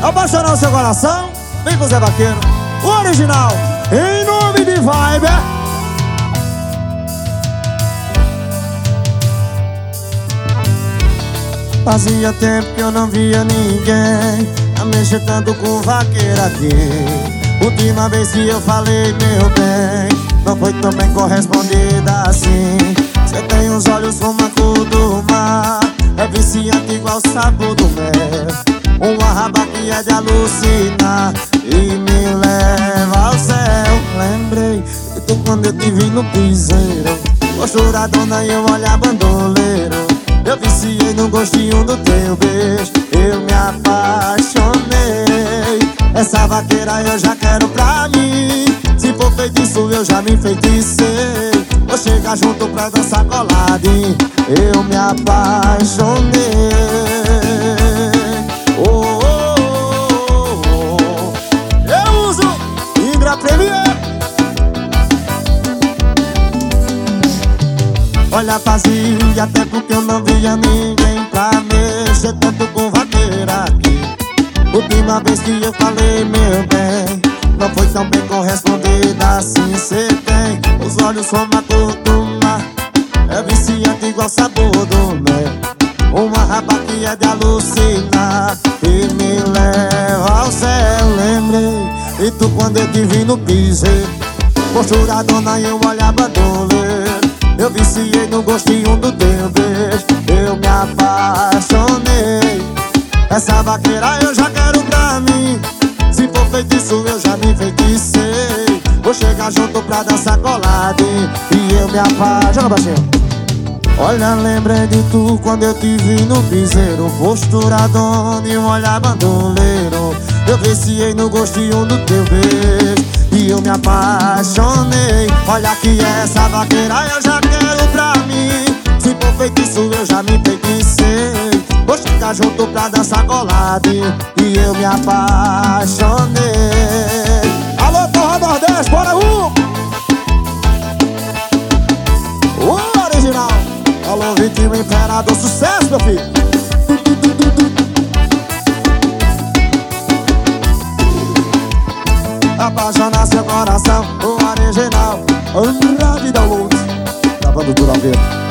apaixonar o seu coração. Vem com o Zé Vaqueiro, o original, em nome de Vibe. Fazia tempo que eu não via ninguém a mexer tanto com vaqueiro aqui. Última vez que eu falei, meu bem, não foi tão bem correspondida assim. Você tem os olhos como a cor do mar, é viciante igual o sabor do mel. Uma raba que é de alucinar e me leva ao céu. Lembrei de tu quando eu te vi no piseiro, posturadona e eu olhar bandoleiro. Eu viciei no gostinho do teu beijo, eu me apaixonei. Essa vaqueira eu já quero pra mim, se for feitiço eu já me enfeiticei. Vou chegar junto pra dançar coladinho, eu me apaixonei. Oh, oh, oh, oh. Eu uso Ingra Premier. Olha, fazia tempo que eu não via ninguém pra mexer tanto com vaqueira aqui. Última vez que eu falei, meu bem, não foi tão bem correspondida assim. Cê tem os olhos como a cor do mar, é viciante igual o sabor do mel. Uma raba que é de alucinar e me leva ao céu. Lembrei e tu quando eu te vi no piseiro, posturadona e eu olhar bandoleiro. Eu viciei no gostinho do teu beijo, eu me apaixonei. Essa vaqueira eu já quero pra mim, se for feitiço eu já me enfeiticei. Vou chegar junto pra dançar coladinho e eu me apaixonei. Joga baixinho. Olha, lembrei de tu quando eu te vi no piseiro, posturadona e um olhar bandoleiro. Eu viciei no gostinho do teu beijo e eu me apaixonei. Olha que essa vaqueira eu já quero pra mim, se for feitiço eu já me enfeiticei. Vou chegar junto pra dançar coladinho e eu me apaixonei. Alô, Forró Nordeste, bora o original. Alô, Vitinho Imperador, sucesso, meu filho. Apaixonar seu coração, o original, Andrade Download, gravando do Aveiro.